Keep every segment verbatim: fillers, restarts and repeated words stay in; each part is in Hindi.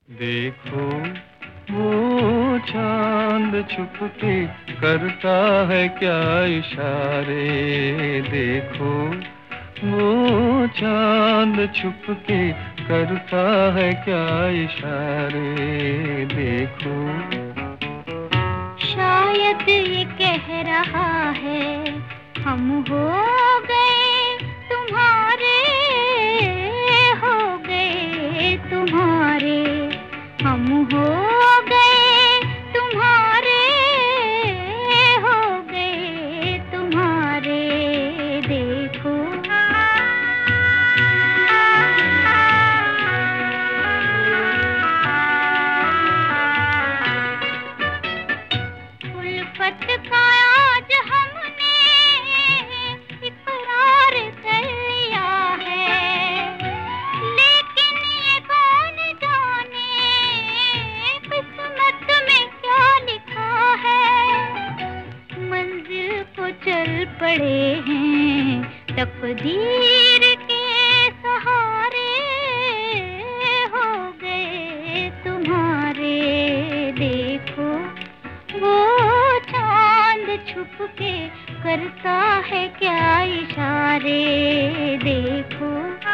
देखो वो चांद छुप के करता है क्या इशारे। देखो वो चांद छुप के करता है क्या इशारे। देखो शायद ये कह रहा है हम हो गए तुम्हारे, हो गए तुम्हारे, हम हो गए तुम्हारे, हो गए तुम्हारे। देखो उल्फत का आज हमने इकरार कर लिया है, लेकिन ये कौन जाने किस्मत में क्या लिखा है। मंजिल को चल पड़े हैं तकदीर के सहारे, हो गए तुम्हारे। देखो वो चांद छुप के करता है क्या इशारे। देखो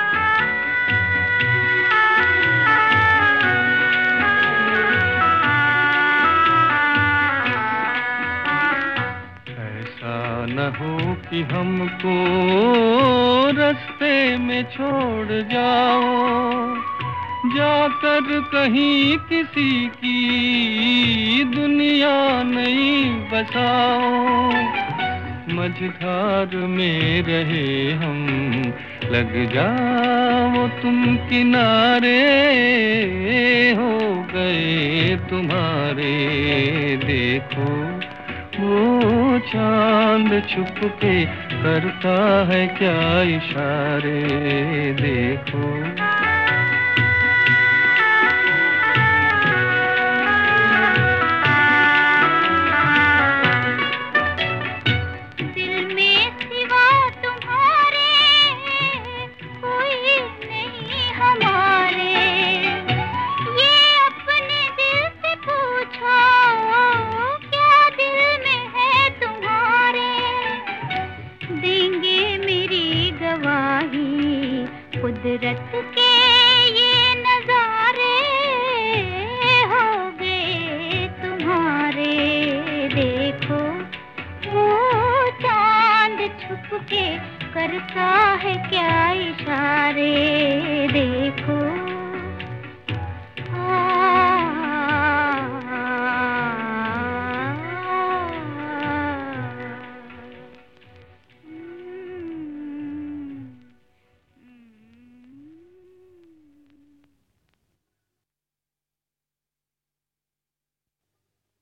ऐसा न हो कि हमको रास्ते में छोड़ जाओ, जाकर कहीं किसी की दुनिया नहीं बसाओ। मझधार में रहे हम, लग जाओ तुम किनारे, हो गए तुम्हारे। देखो वो चांद छुप के करता है क्या इशारे। देखो